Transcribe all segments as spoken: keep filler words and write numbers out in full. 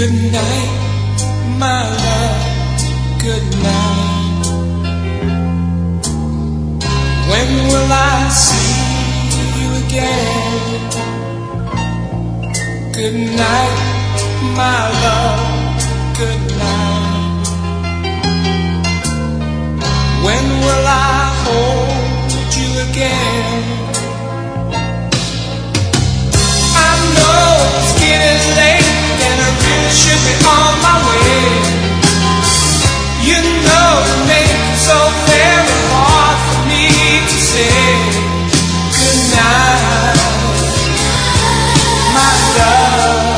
Good night, my love, good night. When will I see you again? Good night, my love, good night. When will I hold you again? I know it's getting late and I really should be on my way. You know you make it so very hard for me to say good night, my love.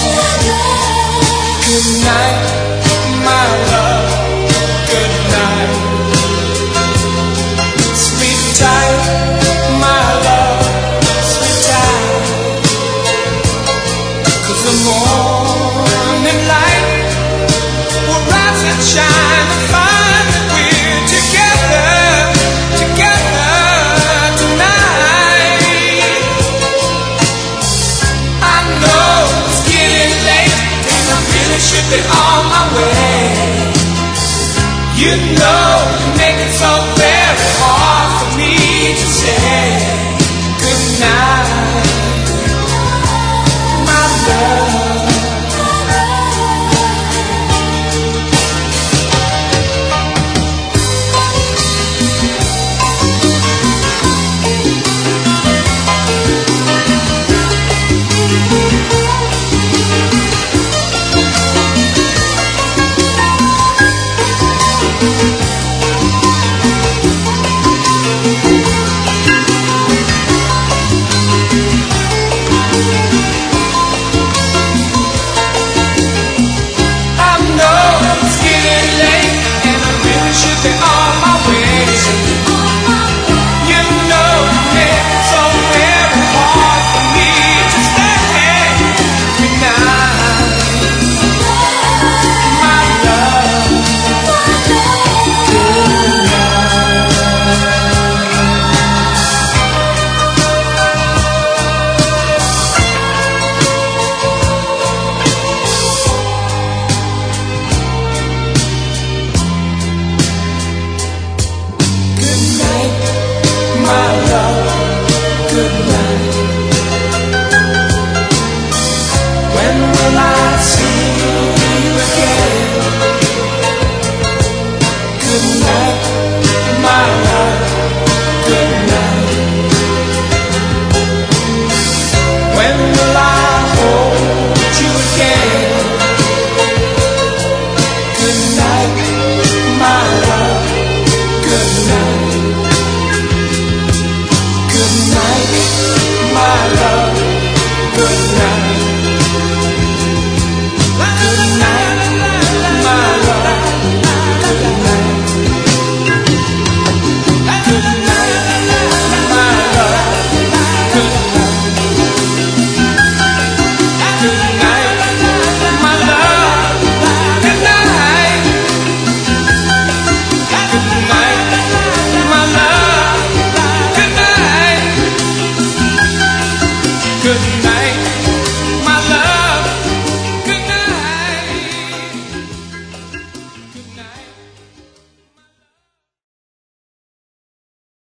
Good night, my love. Good night. Sleep tight, my love. Sleep tight. 'Cause the morning light will rise and shine and find that we're together, together tonight. I know it's getting late and I really should be on my way. You know you make it so very hard for me to say